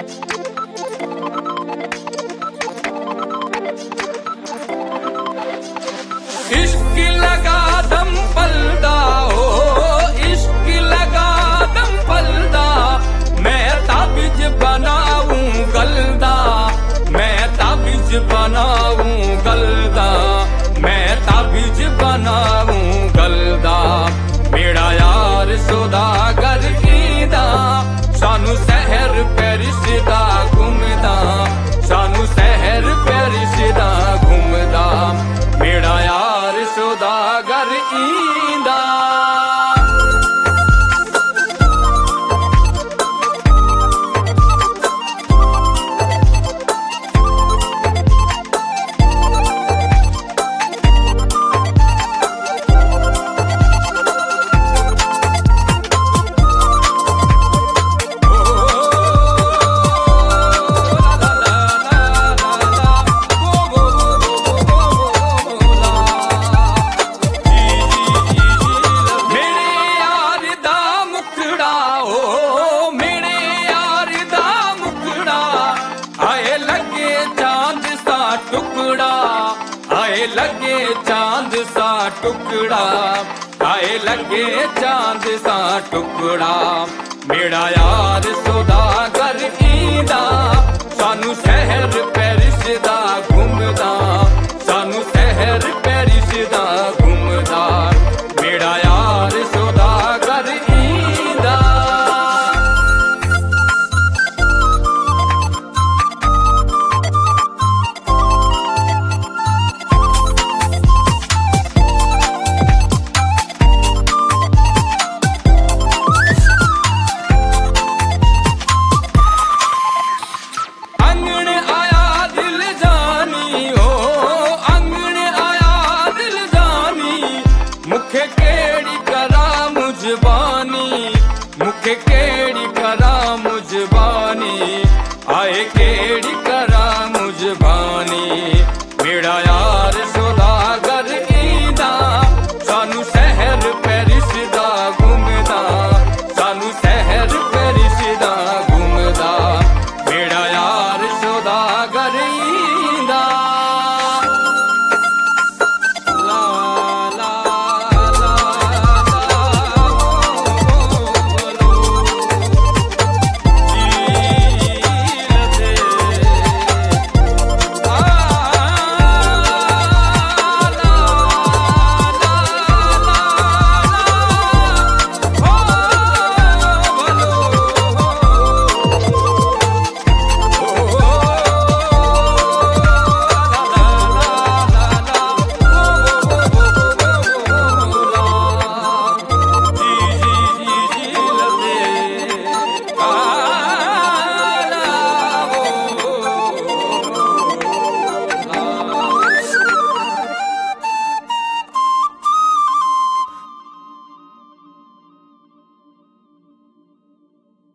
इश्क लगा दम पलदा हो, इश्क लगा दम पलदा, मैं ताबिज बनाऊं गलदा, मैं ताबिज बनाऊं गलदा, मैं ताबिज बनाऊं गलदा। मेरा यार सौदागर कीदा, सानू शहर पेरिस दा घुमदा, सानू शहर पेरिस दा घुमदा। मेरा यार सौदागर ईंदा। आए लगे चांद सा टुकड़ा, आए लगे चांद सा टुकड़ा। मेरा यार सौदागर ईंदा, सानू शहर पेरिस दा घुमदा, सानू शहर पेरिस दा घुमदा। मेरा यार सौदागर ईंदा। मुखे केड़ी